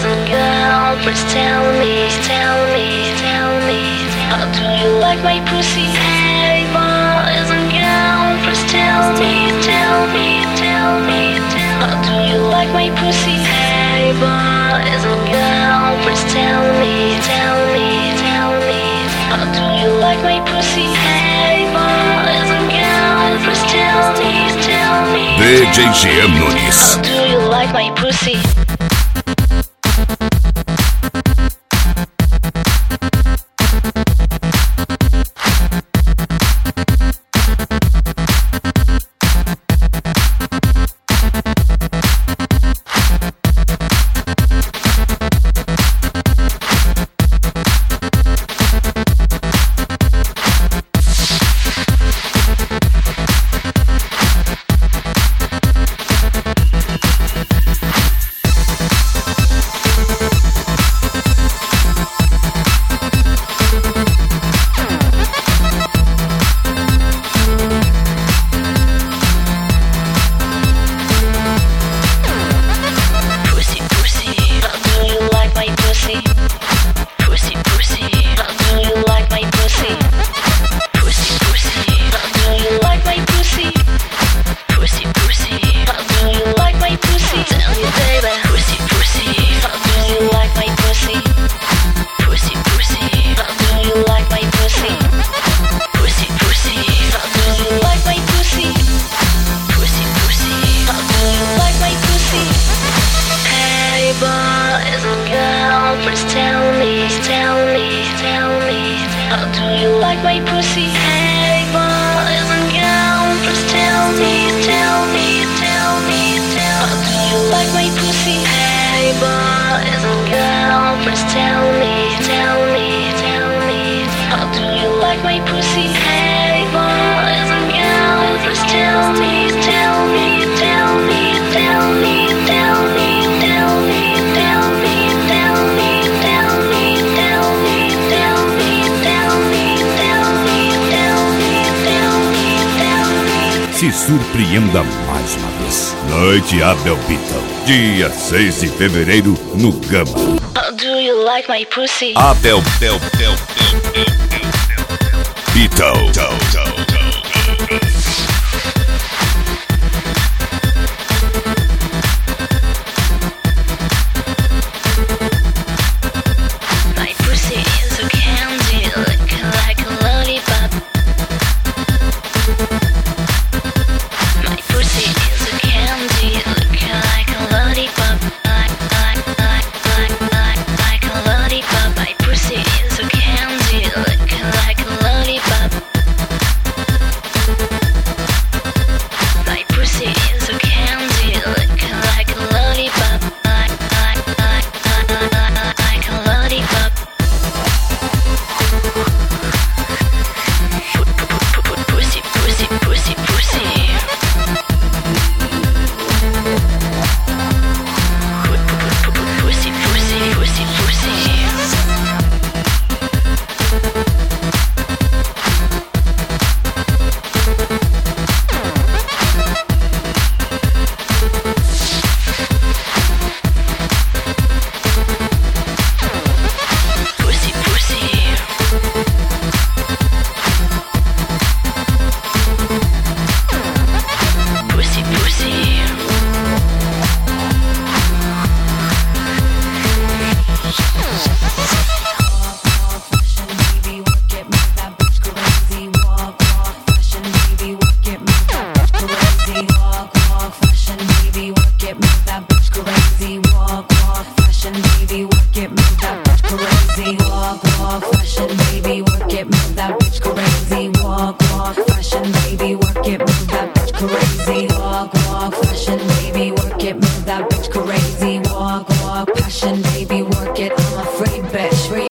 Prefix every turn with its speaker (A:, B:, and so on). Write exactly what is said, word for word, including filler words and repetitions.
A: isn't girl, please tell me, tell me, tell me, how do you like my pussy? Hey boy, isn't girl, please tell me, tell me, tell me, how do you like my pussy? Hey boy, isn't girl, please tell me, tell me, tell me, how do you like my pussy? Hey boy, isn't girl, please tell me, tell me,
B: D J G M Nunes.
A: how do you like my pussy?
B: Se surpreenda mais uma vez. Noite Abel Beatle, dia seis de fevereiro no Gama.
A: How do you like my pussy?
B: Abel Bel Bel Bel Beatle.
A: My pussy is a candy, looking like a lollipop. My pussy is a candy, looking like a lollipop. Like, like, like, like, like, like a lollipop. My pussy is a candy, looking like a lollipop. My pussy is a candy, looking like a lollipop. Like, like, like, like, like, like a lollipop. Pussy, pussy, pussy, pussy. Pussy, pussy, pussy, pussy. Pussy, pussy. Pussy, pussy. Fashion, baby, work it, move that bitch crazy. Walk, walk, fashion, baby, work